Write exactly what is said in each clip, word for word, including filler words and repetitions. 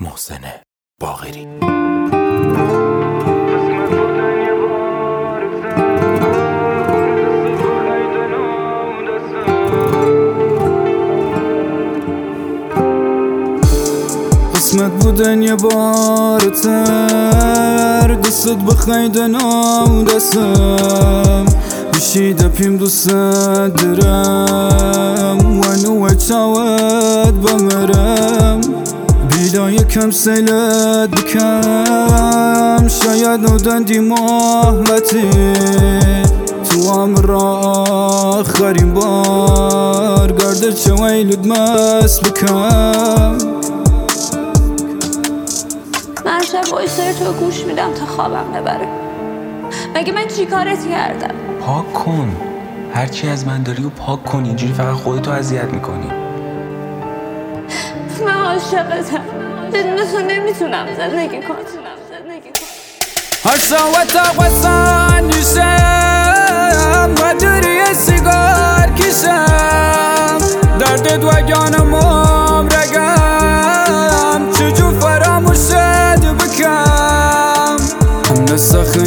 محسن باقری. قسمت بودن یه بارتر دستت بخیدن و دستم بشیده پیم دوست درم ونو چاوت بمرم بیلا یکم سیلت بکم شاید نودن دی محبتی تو امر آخرین بار گرده چه ویلود مست بکم. من شب وایسای تو گوش میدم تا خوابم ببره. مگه من چی کارت کردم؟ پاک کن، هرچی از من داری و پاک کن، اینجوری فقط خودتو اذیت میکنی. من عاشقتم، بدون تو نمیتونم زندگی کنم. هر ساعت آقاسان نیشم و دوری سیگار کشم دردت و جانم رگم چجور فراموشت بکم هم نسخن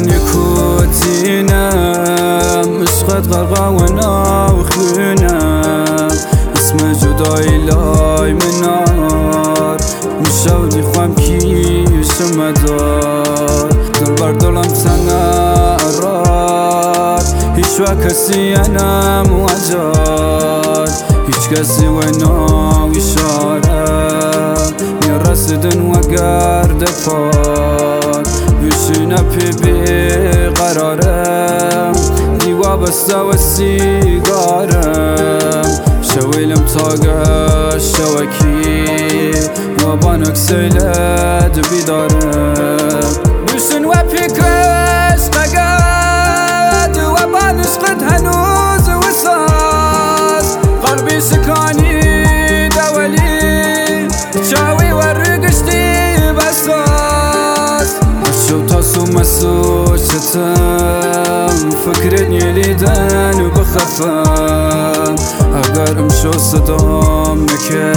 یکوتینم عشقت غرقا و ناوخونم اسم جدایی لای منار میشودی خوام کیش مدار دل بردلم سنه اراد هیچ و کسی انم وجاد هیچ کسی و ناوی شارم میرسیدن و گرد پاد بشینه پی بی قرارم دیوا بسته و سیگارم شویلم تاگه شوکی و بانک سیلت بیدارم بشین و پیکش قگد و بانشقت هنوز وساس قلبی سکانی دولی چاوی و رگشتی بساس شو تاسو مسوشتم فکرت نیلیدن و بخفم اگر امشو صدام نکرد